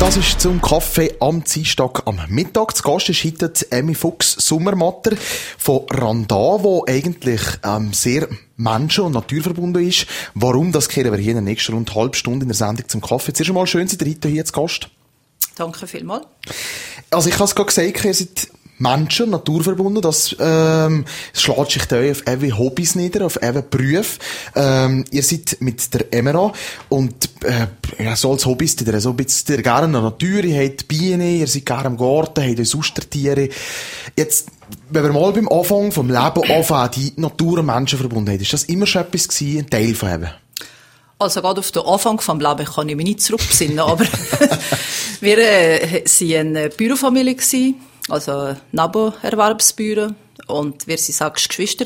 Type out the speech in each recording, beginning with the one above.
Das ist zum Kaffee am Dienstag am Mittag. Zu Gast ist heute Emmy Fuchs-Sommermatter von Randa, wo eigentlich sehr menschen- und naturverbunden ist. Warum, das kehren wir hier in der nächsten rund halbe Stunde in der Sendung zum Kaffee. Zuerst einmal schön, seid ihr heute hier zu Gast. Danke vielmals. Also ich habe es gerade gesagt, ihr seid Menschen, naturverbunden, das schlägt sich da auf eure Hobbys nieder, auf eure Berufe. Ihr seid mit der Emera und so als Hobbys, ihr so ein bisschen gerne in der Natur, ihr habt Bienen, ihr seid gerne im Garten, habt Ostertiere. Jetzt, wenn wir mal beim Anfang vom Leben anfangen, die Natur- und Menschenverbundenheit, ist das immer schon etwas gewesen, ein Teil von eben? Also gerade auf den Anfang des Lebens kann ich mich nicht zurückbesinnen, aber wir waren eine Bürofamilie gewesen. Also Nebenerwerbsbüro, und wir sind 6 Geschwister.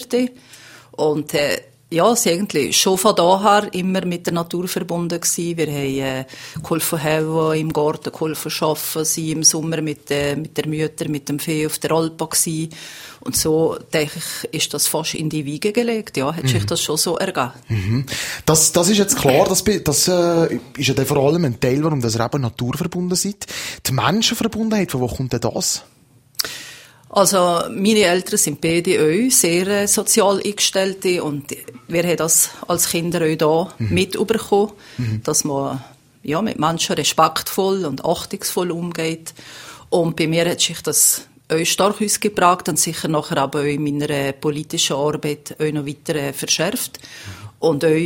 Und ja, sie eigentlich schon von daher immer mit der Natur verbunden gewesen. Wir haben geholfen helfen im Garten, geholfen arbeiten, sie im Sommer mit der Mütter, mit dem Vieh auf der Alp gewesen. Und so, denke ich, ist das fast in die Wiege gelegt. Ja, hat sich das schon so ergeben. Mhm. Das ist jetzt klar, das ist ja dann vor allem ein Teil, warum ihr eben naturverbunden seid. Die Menschenverbundenheit, von wo kommt denn das? Also, meine Eltern sind beide auch sehr sozial eingestellte, und wir haben das als Kinder auch da mitbekommen, dass man ja, mit Menschen respektvoll und achtungsvoll umgeht. Und bei mir hat sich das auch stark ausgeprägt und sicher nachher aber auch in meiner politischen Arbeit auch noch weiter verschärft. Und auch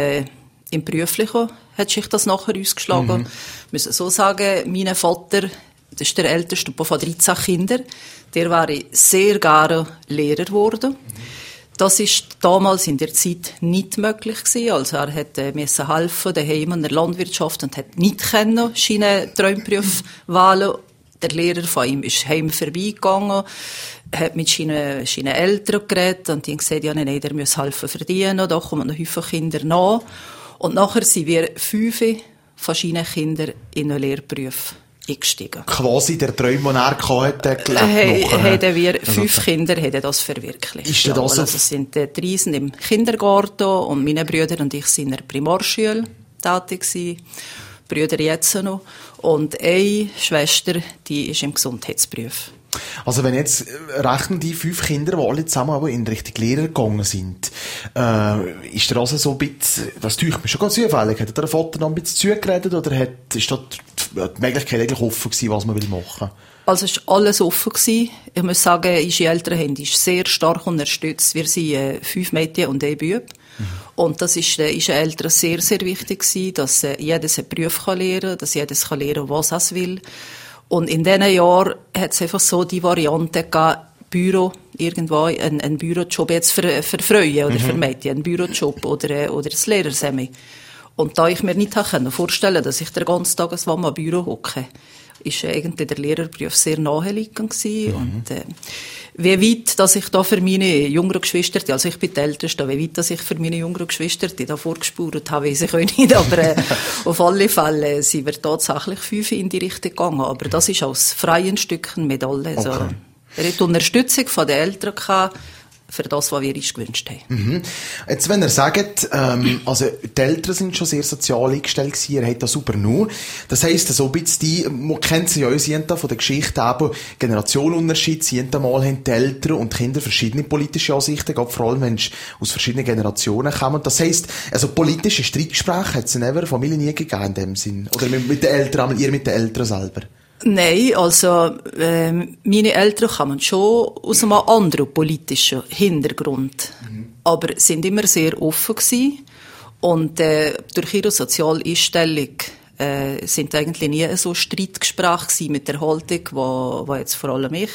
im Beruflichen hat sich das nachher ausgeschlagen. Ich muss so sagen, mein Vater, das ist der älteste von 13 Kindern, der wäre sehr gerne Lehrer geworden. Das ist damals in der Zeit nicht möglich gewesen. Also er musste helfen daheim in der Landwirtschaft und hat nicht können seinen Traumberuf wählen. Der Lehrer von ihm ist heim vorbeigegangen, hat mit seinen Eltern geredet und die haben gesagt, ja, nein, der muss helfen verdienen, da kommen noch viele Kinder nach. Und nachher sind wir 5 von seinen Kindern in einen Lehrberuf eingestiegen. Quasi der Traum, den er hatte, gelebt. Haben wir 5 Kinder haben das verwirklicht. Ist das so? Also sind 3 sind im Kindergarten und meine Brüder und ich sind in der Primarschule tätig gewesen. Brüder jetzt noch. Und eine Schwester, die ist im Gesundheitsberuf. Also wenn jetzt rechnen die 5 Kinder, die alle zusammen aber in Richtung Lehrer gegangen sind, ist der also so ein bisschen, das tue ich mir schon ganz zufällig, hat der Vater noch ein bisschen zugeredet oder ist da die Möglichkeit eigentlich offen gewesen, was man machen will? Also es war alles offen gewesen. Ich muss sagen, unsere Eltern haben uns sehr stark unterstützt. Wir sind 5 Mädchen und 1 Bub. Und das ist unseren Eltern sehr, sehr wichtig gewesen, dass jedes einen Beruf lernen kann, dass jedes lernen kann, was es will. Und in diesen Jahren hat es einfach so die Variante gegeben, Büro, irgendwo, ein Bürojob jetzt für Frauen oder für Mädchen, ein Bürojob oder das Lehrersemi. Und da ich mir nicht vorstellen konnte, dass ich den ganzen Tag am Büro hocke, ist eigentlich der Lehrerberuf sehr naheliegend gewesen. Und wie weit, dass ich da für meine jüngeren Geschwister, also ich bin die Älteste, wie weit, dass ich für meine jüngeren Geschwister da vorgespurt habe, weiß ich auch nicht. Aber auf alle Fälle sind wir tatsächlich 5 in die Richtung gegangen. Aber das ist aus freien Stücken mit allen. Okay. Also, er hat Unterstützung von den Eltern gehabt, für das, was wir uns gewünscht haben. Jetzt, wenn ihr sagt, also die Eltern sind schon sehr sozial eingestellt gewesen, ihr habt das super nur. Das heisst, so ein bisschen man kennt sie ja uns von der Geschichte eben, Generationenunterschied, sie mal haben die Eltern und die Kinder verschiedene politische Ansichten, gerade vor allem, wenn sie aus verschiedenen Generationen kommen. Das heisst, also politische Streitgespräche hat es in eurer Familie nie gegeben in dem Sinn? Oder mit den Eltern, ihr mit den Eltern selber? Nein, also meine Eltern kommen schon aus einem anderen politischen Hintergrund, aber sind immer sehr offen gewesen und durch ihre soziale Einstellung sind eigentlich nie so Streitgespräche gewesen mit der Haltung, wo jetzt vor allem ich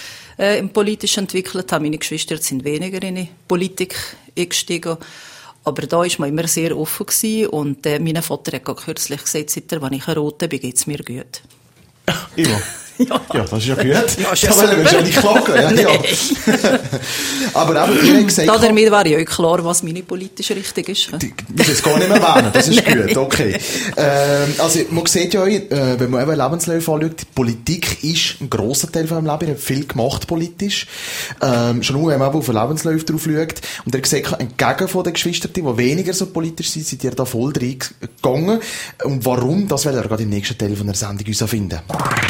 im Politischen entwickelt habe. Meine Geschwister sind weniger in die Politik eingestiegen. Aber da war man immer sehr offen gewesen und mein Vater hat kürzlich gesagt, seit ich eine Rote bin, geht's mir gut. Immer. Ja, das ist ja gut. Ja, da wollen wir schon nicht klagen. Ja. Aber eben, ihr habt gesagt... Damit wäre ja auch klar, was meine politische Richtung ist. Du musst es gar nicht mehr erwähnen, das ist gut, okay. Also, man sieht ja, wenn man eben Lebensläufe anschaut, die Politik ist ein grosser Teil von eurem Leben, ihr habt viel gemacht politisch. Schon nur, wenn man auf den Lebenslauf drauf schaut. Und ihr gesagt, entgegen von den Geschwistern, die weniger so politisch sind, seid ihr da voll reingegangen. Und warum, das werden wir gerade im nächsten Teil von der Sendung uns finden.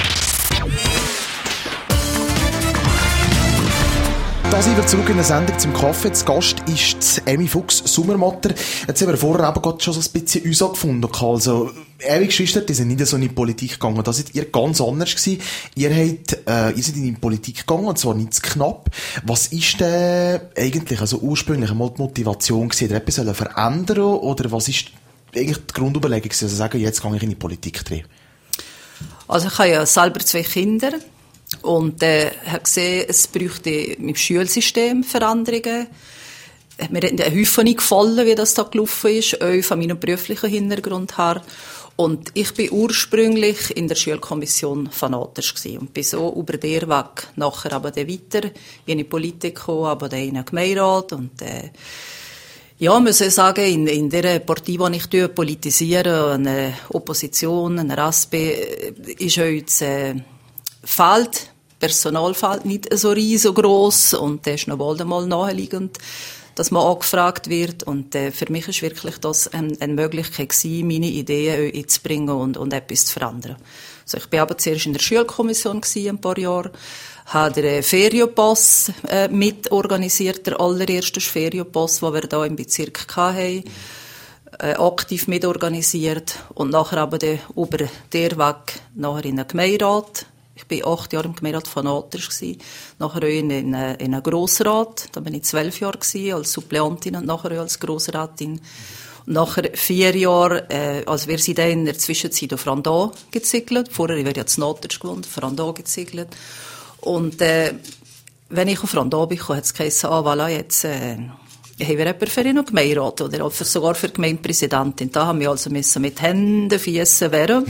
Da sind wir zurück in der Sendung zum Kaffee. Zu Gast ist Emmy Fuchs-Sommermatter. Jetzt haben wir vorher eben gerade schon so ein bisschen uns gefunden. Also, eure Geschwister, die sind nicht so in die Politik gegangen. Da seid ihr ganz anders gewesen. Ihr seid in die Politik gegangen, und zwar nicht zu knapp. Was ist denn eigentlich, also ursprünglich einmal die Motivation gewesen? Hat ihr etwas verändern oder was ist eigentlich die Grundüberlegung gewesen? Also sagen, jetzt gehe ich in die Politik drin. Also ich habe ja selber 2 Kinder. Und habe gesehen, es bräuchte im Schulsystem Veränderungen. Mir hat ein Haufen nicht gefallen, wie das da gelaufen ist, auch von meinem beruflichen Hintergrund her. Und ich bin ursprünglich in der Schulkommission fanatisch gewesen und bin so über der weg. Nachher aber dann weiter in die Politik gekommen, aber dann in den Gemeinderat und ja, muss ich sagen, in der Partei, die ich politisiere, eine Opposition, eine SP, ist heute Personal fehlt nicht so riesengroß und das ist noch bald einmal naheliegend, dass man angefragt wird. Und für mich ist wirklich das eine Möglichkeit gewesen, meine Ideen einzubringen und etwas zu verändern. Also ich bin aber zuerst in der Schulkommission gewesen, ein paar Jahre, habe den Ferienpass mitorganisiert, der allererste Ferienpass, den wir hier im Bezirk hatten. Aktiv mitorganisiert und nachher aber über der Weg nachher in den Gemeinderat. Ich war 8 Jahre im Gemeinderat fanatisch gewesen. Nachher auch in einem Grossrat. Da bin ich 12 Jahre gewesen, als Suppleantin und nachher auch als Grossratin. Und nachher 4 Jahre, also wir sind dann in der Zwischenzeit auf Randau gezügelt. Vorher wäre ich ja zu Nottisch gewohnt, auf Randau gezügelt. Und, wenn ich auf Randau bin, hat es geheißen, voilà, jetzt, haben wir jemanden für den Gemeinderat oder sogar für die Gemeindepräsidentin. Da haben wir also mit Händen, Füssen wehren.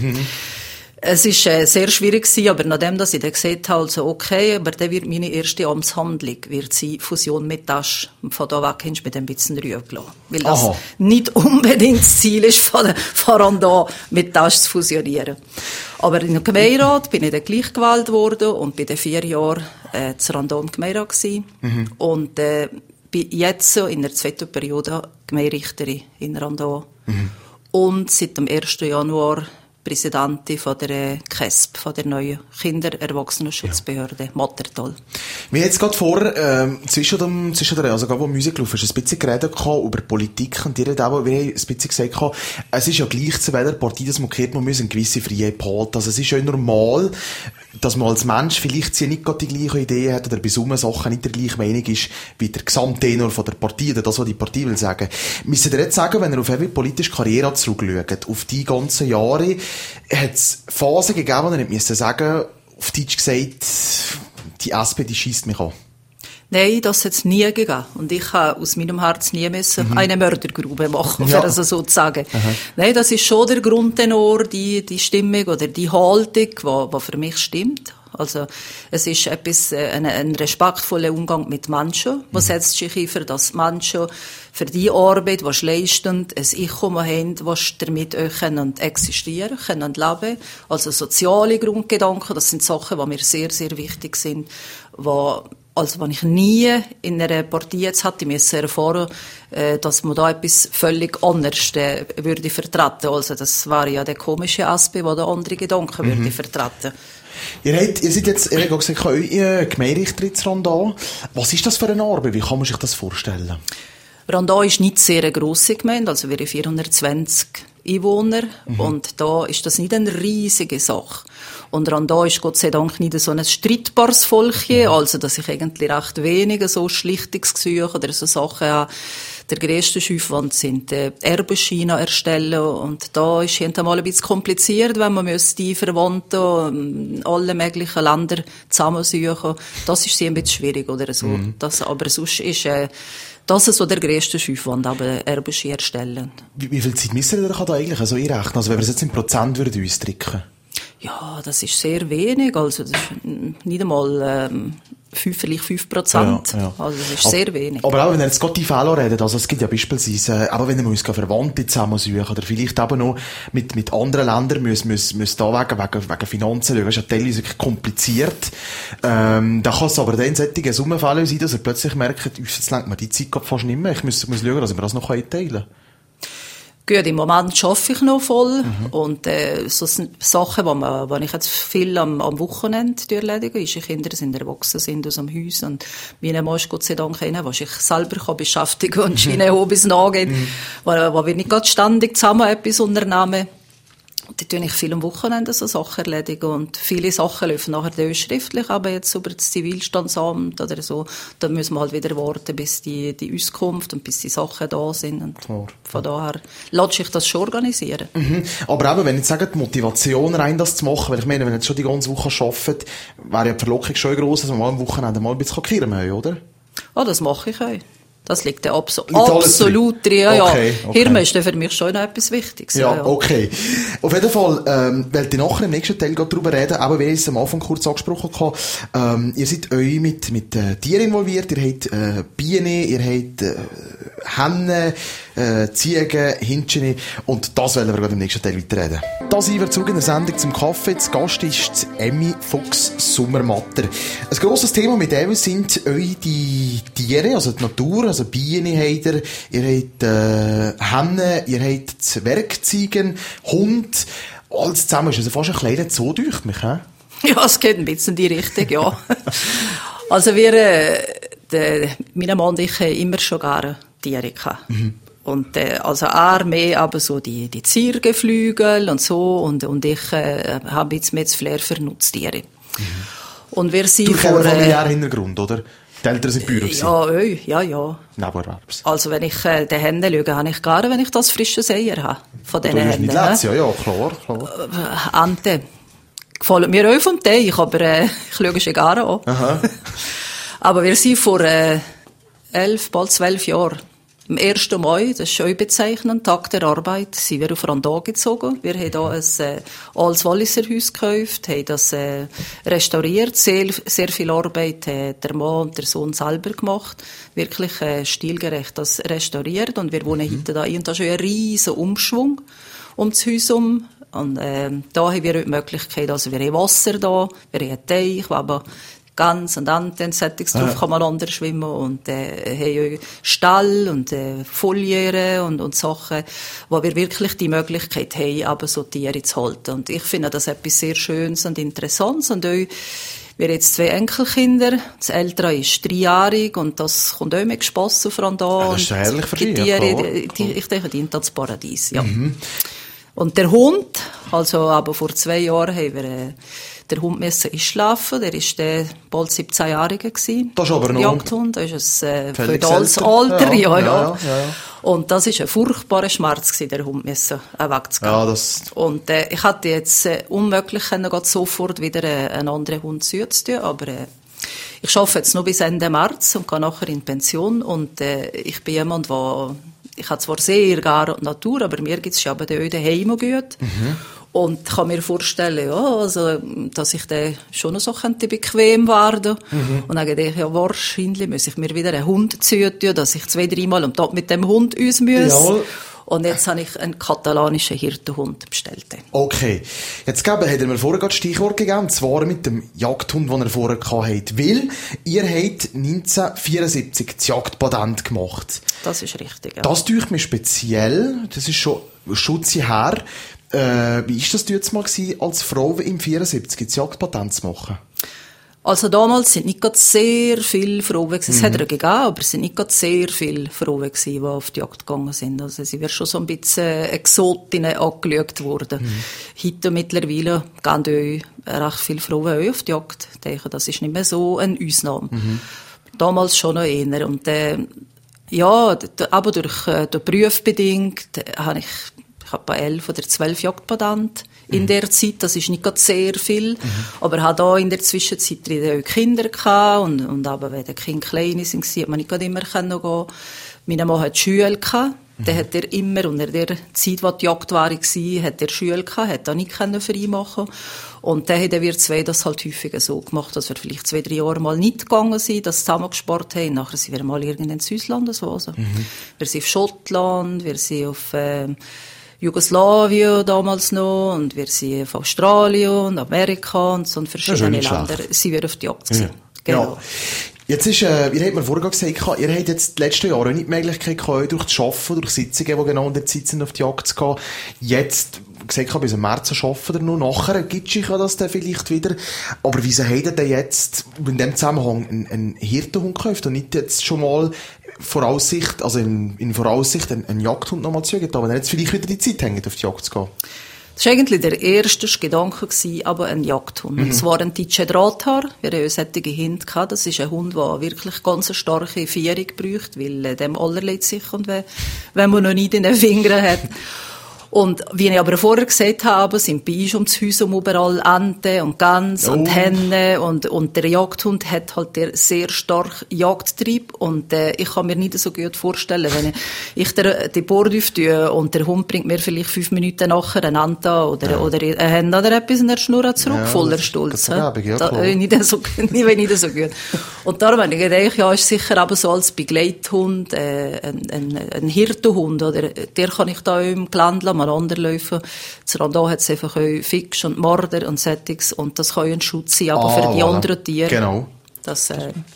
Es ist sehr schwierig gewesen, aber nachdem, dass ich dann gesagt habe, also okay, aber dann wird meine erste Amtshandlung, wird sie Fusion mit Tasch. Von da weg kannst du mit ein bisschen Ruhe gelassen. Weil das nicht unbedingt das Ziel ist, von Randau mit Tasch zu fusionieren. Aber in der Gemeinderat bin ich dann gleich gewählt worden und bin dann 4 Jahre, zu Randau im Gemeinderat gewesen. Und, bin jetzt in der 2. Periode Gemeinderichterin in Randau. Und seit dem 1. Januar Präsidentin von der KESB, von der neuen Kinder-Erwachsenenschutzbehörde, Mattertal. Wir haben jetzt gerade vorher, also gerade wo Musik gelaufen ist, ein bisschen geredet über Politik und wir haben ein bisschen gesagt, es ist ja gleich zu welcher Partei, dass man gehört, man muss eine gewisse Freiheit behalten. Also es ist ja normal, dass man als Mensch vielleicht nicht gerade die gleiche Idee hat oder bei so Sachen nicht der gleiche Meinung ist wie der Gesamttenor von der Partei oder das, was die Partei will sagen. Müsst ihr jetzt sagen, wenn ihr auf eure politische Karriere zurückschaut, auf die ganzen Jahre, hat es Phasen gegeben, wo ihr nicht sagen, auf Deutsch gesagt, die SP, die schiesst mich an? Nein, das hat es nie gegeben. Und ich habe aus meinem Herz nie müssen eine Mördergrube machen, um es so zu sagen. Nein, das ist schon der Grundtenor, die Stimmung oder die Haltung, die für mich stimmt. Also, es ist etwas, ein respektvoller Umgang mit Menschen. Was setzt sich ein, für das Menschen für die Arbeit, die leisten, ein Einkommen haben, was damit auch existieren können, leben. Also, soziale Grundgedanken, das sind Sachen, die mir sehr, sehr wichtig sind, wenn ich nie in einer Partei jetzt hätte müssen erfahren, dass man da etwas völlig anderes würde vertreten. Also das wäre ja der komische SP, der da andere Gedanken würde vertreten. Ihr seid jetzt, ihr habt gesagt, ihr Gemeinderichterin in Randau. Was ist das für eine Arbeit? Wie kann man sich das vorstellen? Randau ist nicht sehr eine grosse Gemeinde, also wir haben 420 Einwohner und da ist das nicht eine riesige Sache. Und Randau ist Gott sei Dank nicht so ein streitbares Volkchen, also dass ich eigentlich recht wenige so Schlichtungsgesuche oder so Sachen habe. Der grösste Aufwand sind Erbenscheine erstellen und da ist hinterher mal ein bisschen kompliziert, wenn man die Verwandten alle möglichen Länder zusammensuchen. Das ist ein bisschen schwierig oder so. Aber sonst ist das ist so der grösste Aufwand, aber Erbenscheine erstellen. Wie viel Zeit müsst ihr da eigentlich also einrechnen? Also wenn wir es jetzt in Prozent würden ausdrücken? Ja, das ist sehr wenig, also das ist nicht einmal 5%. Ja. Also das ist sehr wenig. Aber auch wenn wir jetzt gerade die Fälle reden, also es gibt ja beispielsweise, aber wenn wir uns Verwandte zusammensuchen oder vielleicht eben noch mit anderen Ländern müssen da wegen Finanzen schauen, das ist ja teilweise wirklich kompliziert. Da kann es aber dann solche Summenfälle sein, dass er plötzlich merkt, jetzt lenkt mir die Zeit fast nicht mehr, ich muss schauen, dass wir das noch einteilen können. Gut, im Moment arbeite ich noch voll. Und so Sachen, die ich jetzt viel am Wochenende erledige, ist, die Kinder sind erwachsen, sind aus dem Haus. Und meine Mann ist Gott sei Dank einer, der sich selber beschäftigen kann und seine Hobbys nachgeht, wo wir nicht gerade ständig zusammen etwas unternehmen. Und da tue ich viel am Wochenende so Sachen erledigen. Und viele Sachen laufen nachher schriftlich, aber jetzt über das Zivilstandsamt oder so, da müssen wir halt wieder warten, bis die Auskunft und bis die Sachen da sind. Und von daher lässt sich das schon organisieren. Aber eben, wenn ich sage, die Motivation rein, das zu machen, weil ich meine, wenn jetzt schon die ganze Woche arbeitet, wäre ja die Verlockung schon gross, dass wir mal am Wochenende mal ein bisschen Kirmen haben, oder? Ah, das mache ich auch. Das liegt ja absolut drin. Ja. Okay. Hirme ist für mich schon noch etwas Wichtiges. Ja, okay. Auf jeden Fall, weil ich nachher im nächsten Teil darüber reden, aber wie ich es am Anfang kurz angesprochen habe, ihr seid euch mit Tieren involviert, ihr habt Bienen, ihr habt Hennen, Ziegen, Hühnchen und das wollen wir gerade im nächsten Teil weiterreden. Da sind wir zurück in der Sendung zum Kaffee. Zu Gast ist Emmy Fuchs-Sommermatter. Ein grosses Thema mit Emmy sind euch die Tiere, also die Natur, also Bienen habt ihr habt Hennen, ihr habt Zwergziegen, Hund, alles zusammen ist also fast ein kleiner Zoo durch mich, he? Ja, es geht ein bisschen in die Richtung, ja. Also meine Mann und ich haben immer schon gerne Tiere gehabt. Und, also er mehr aber so die Ziergeflügel und so, und ich, habe jetzt mehr das Flair für Nutztiere. Und wir sind durch einen familiären Hintergrund, oder? Die Eltern sind Bauern gewesen. Ja. Nebenerwerbs. Also wenn ich den Händen schaue, habe ich gerne, wenn ich das frische Eier habe. Von diesen Händen. Ja, klar. Ente. Gefallen mir auch vom Teich, aber ich schaue sie gerne an. Aha. Aber wir sind vor 11, bald 12 Jahren, am 1. Mai, das ist schon bezeichnend, Tag der Arbeit, sind wir auf Randau gezogen. Wir haben hier ein altes Walliser Haus gekauft, haben das restauriert, sehr viel Arbeit der Mann und der Sohn selber gemacht, wirklich stilgerecht das restauriert, und wir wohnen heute da und da ist schon ein riesen Umschwung um das Haus um. Und da haben wir die Möglichkeit, also wir haben Wasser da, wir haben einen Teich, aber Gans und Enten, drauf kann man anders schwimmen, und haben Stall und Foliere und Sachen, wo wir wirklich die Möglichkeit haben, aber so Tiere zu halten. Und ich finde das etwas sehr Schönes und Interessantes. Und auch, wir haben jetzt 2 Enkelkinder, das Ältere ist 3-jährig, und das kommt auch mit Spass auf Randau. Ja, das ist herrlich für die dich, Tiere, ich denke, die sind das Paradies, ja. Und der Hund, also aber vor 2 Jahren haben wir der Hund müssen einschlafen, der ist bald 17-Jähriger gewesen. Das ist aber noch Jagdhund, das ist ein feudales Alter, ja. Und das ist ein furchtbarer Schmerz gewesen, der Hund müssen wegzugehen. Ja, und ich hatte jetzt unmöglich sofort wieder einen anderen Hund zu tun, aber ich arbeite jetzt nur bis Ende März und gehe nachher in Pension, und ich bin jemand, ich habe zwar sehr gerne die Natur, aber mir gibt es ja auch daheim gut. Und ich kann mir vorstellen, ja, also, dass ich dann schon noch so bequem werden könnte. Und dann denke ich, ja, wahrscheinlich muss ich mir wieder einen Hund zutun, dass ich 2-3 Mal am Tag mit dem Hund uns muss. Jawohl. Und jetzt habe ich einen katalanischen Hirtenhund bestellt. Okay. Jetzt hat er mir vorher gerade das Stichwort gegeben, und zwar mit dem Jagdhund, den er vorher hatte. Weil ihr habt 1974 das Jagdpatent gemacht. Das ist richtig, ja. Das tue ich mir speziell. Das ist schon Schutze her. Wie war das jetzt mal gewesen, als Frau im 74 das Jagdpatent zu machen? Also damals sind nicht gerade sehr viele Frauen gewesen. Es hat er gegeben, aber es sind nicht gerade sehr viele Frauen gewesen, die auf die Jagd gegangen sind. Also sie wären schon so ein bisschen Exotinnen angeschaut worden. Heute mittlerweile gehen auch recht viele Frauen auch auf die Jagd. Ich denke, das ist nicht mehr so eine Ausnahme. Damals schon noch eher. Und ja, aber durch den Beruf bedingt habe ich habe bei 11 oder 12 Jagdpatente in der Zeit. Das ist nicht gerade sehr viel. Aber habe da in der Zwischenzeit auch Kinder gehabt. Und aber wenn die Kinder klein sind, hat man nicht gerade immer gehen. Meine Mann hat Schule gehabt. Dann hat er immer, unter der Zeit, wo die Jagd war, hat er Schule gehabt, hat da nicht frei machen. Und dann haben wir zwei das halt häufiger so gemacht, dass wir vielleicht 2-3 Jahre mal nicht gegangen sind, das zusammen gespart haben. Nachher sind wir mal irgendwo ins Ausland so. Also. Wir sind auf Schottland, wir sind auf Jugoslawien damals noch, und wir sind auf Australien und Amerika und so in verschiedenen Ländern sind wir auf die Jagd gewesen. Genau. Ja. Jetzt ist, ihr habt mir vorher gesagt, ihr habt jetzt die letzten Jahre nicht die Möglichkeit gehabt, durch das Arbeiten, durch Sitzungen, die genau in der Zeit sind, auf die Jagd zu gehen. Jetzt, gesagt, bis im März arbeiten ihr noch. Nachher gibt es das dann vielleicht wieder. Aber wieso habt ihr denn jetzt in dem Zusammenhang einen Hirtenhund gekauft und nicht jetzt schon mal Voraussicht, also in Voraussicht einen Jagdhund nochmal zugegeben, aber wenn ihr jetzt vielleicht wieder die Zeit habt, auf die Jagd zu gehen? Das war eigentlich der erste Gedanke, aber ein Jagdhund. Und zwar ein deutscher Drahthaar. Wir haben solche Hunde gehabt. Das ist ein Hund, der wirklich ganz eine starke Führung braucht, weil dem allerlei sich und wenn man noch nicht in den Fingern hat. Und wie ich aber vorher gesagt habe, sind bei uns ums Haus überall Enten und Gänse und Hähne und der Jagdhund hat halt der sehr stark Jagdtrieb und ich kann mir nicht so gut vorstellen, wenn ich die Bord öffne und der Hund bringt mir vielleicht 5 Minuten nachher eine Ente oder eine Hähne oder etwas in der Schnur zurück, voller Stolz. Nicht so gut. Und darum habe ich gedacht, ja, ist sicher aber so als Begleithund, ein Hirtenhund, oder der kann ich da im Gelände mal runterlaufen. Das Randon hat es einfach auch Fix und Marder und Settings und das kann ein Schutz sein, aber für die anderen Tiere. Genau. Das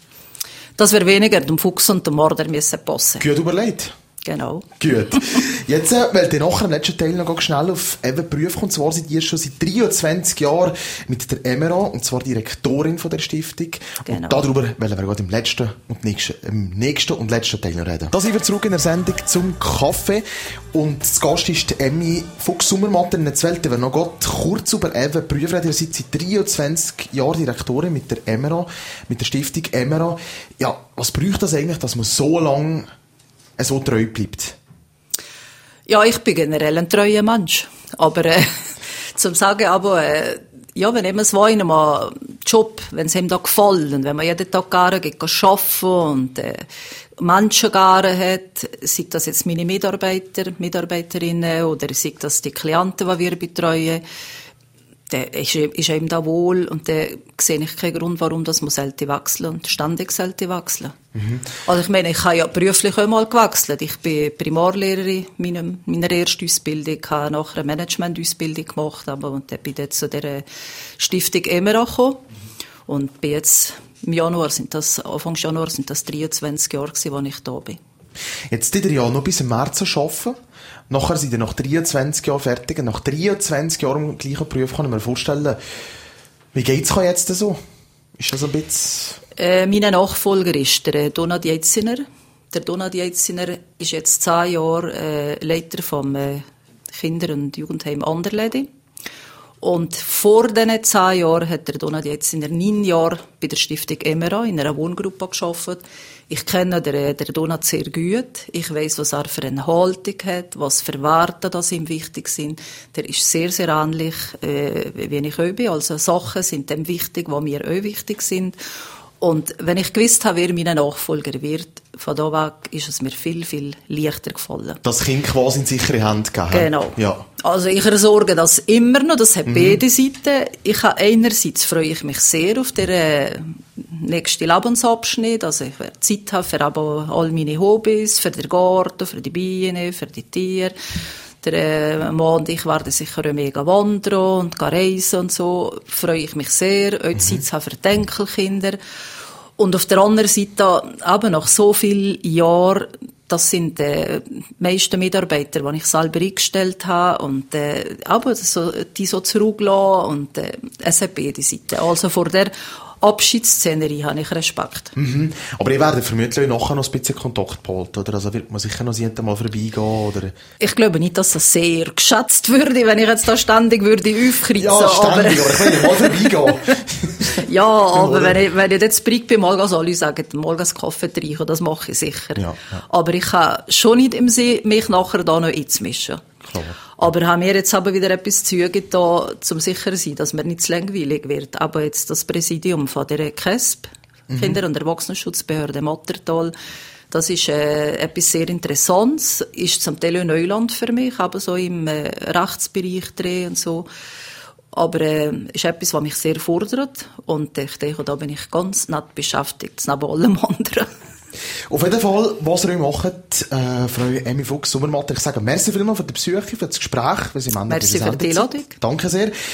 wäre weniger dem Fuchs und dem Marder müssen passen. Gut überlegt. Genau. Gut. Jetzt, weil ihr nachher im letzten Teil noch schnell auf eben Berufe kommt, zwar seid ihr schon seit 23 Jahren mit der Emera, und zwar Direktorin von der Stiftung. Genau. Und darüber wollen wir gerade im nächsten und letzten Teil noch reden. Da sind wir zurück in der Sendung zum Kaffee. Und das Gast ist die Emmy Fuchs-Sommermatter in der Welt. Wir noch kurz über eben Berufe reden. Ihr seid seit 23 Jahren Direktorin mit der Emera, mit der Stiftung Emera. Ja, was braucht das eigentlich, dass man so lange so treu bleibt? Ja, ich bin generell ein treuer Mensch. Aber, zum sagen, ja, wenn eben so einem Job, wenn es ihm da gefällt, und wenn man jeden Tag gerne geht arbeiten und, Menschen gerne hat, sei das jetzt meine Mitarbeiterinnen, oder sei das die Klienten, die wir betreuen, dann ist einem da wohl, und dann sehe ich keinen Grund, warum das muss selten wechseln und ständig selten wechseln. Also ich meine, ich habe ja beruflich auch mal gewechselt. Ich bin Primarlehrerin meiner ersten Ausbildung, habe nachher eine Management-Ausbildung gemacht, und dann bin ich jetzt zu dieser Stiftung Emera gekommen. Und bin jetzt Anfang Januar sind das 23 Jahre gewesen, als ich da bin. Jetzt seid ihr ja noch bis im März arbeiten. Nachher seid ihr nach 23 Jahren fertig. Nach 23 Jahren im gleichen Beruf kann ich mir vorstellen, wie geht's jetzt so? Ist das ein bisschen... Mein Nachfolger ist der Donat Jetziner. Der Donat Jetziner ist jetzt 10 Jahre Leiter vom Kinder- und Jugendheim Anderledi. Und vor diesen 10 Jahren hat der Donat Jetziner 9 Jahre bei der Stiftung Emera in einer Wohngruppe gearbeitet. Ich kenne der Donat sehr gut. Ich weiss, was er für eine Haltung hat, was für Werte das ihm wichtig sind. Der ist sehr, sehr ähnlich, wie ich auch bin. Also Sachen sind dem wichtig, die mir auch wichtig sind. Und wenn ich gewusst habe, wer mein Nachfolger wird, von da weg ist es mir viel, viel leichter gefallen. Das Kind quasi in sichere Hände gegeben. Genau. Ja. Also ich sorge das immer noch, das hat beide Seiten. Einerseits freue ich mich sehr auf den nächsten Lebensabschnitt, also ich werde Zeit haben für aber all meine Hobbys, für den Garten, für die Bienen, für die Tiere. Der Mann und ich werden sicher auch mega wandern und reisen und so. Freue ich mich sehr, auch Zeit zu haben für die Enkelkinder. Und auf der anderen Seite, eben nach so vielen Jahren, das sind die meisten Mitarbeiter, die ich selber eingestellt habe, und die so zurücklassen, und es hat beide Seiten. Also vor der Abschiedsszenerie habe ich Respekt. Aber ihr werdet vermutlich nachher noch ein bisschen Kontakt behalten, oder? Also wird man sicher noch mal vorbeigehen, oder? Ich glaube nicht, dass das sehr geschätzt würde, wenn ich jetzt da ständig würde aufkritzen. Ja, ständig, aber ich will mal vorbeigehen. Ja, aber wenn ich jetzt Brick bin, mal alle sagen, mal Kaffee trinken, das mache ich sicher. Ja. Aber ich kann schon nicht im Sinn, mich nachher da noch einzumischen. Klar. Aber haben wir jetzt aber wieder etwas zugetan, zum sicher zu sein, dass mir nicht zu langweilig wird. Aber jetzt das Präsidium von der KESB, Kinder- und Erwachsenenschutzbehörde Mattertal, Das ist etwas sehr Interessantes, ist zum Teil ein Neuland für mich, aber so im Rechtsbereich drin und so. Aber ist etwas, was mich sehr fordert und ich denke, da bin ich ganz nett beschäftigt, neben allem anderen. Auf jeden Fall, was ihr macht, Frau Emmy Fuchs-Sommermatt, ich sage merci vielmals für die Besuche, für das Gespräch. Merci für die Einladung. Danke sehr.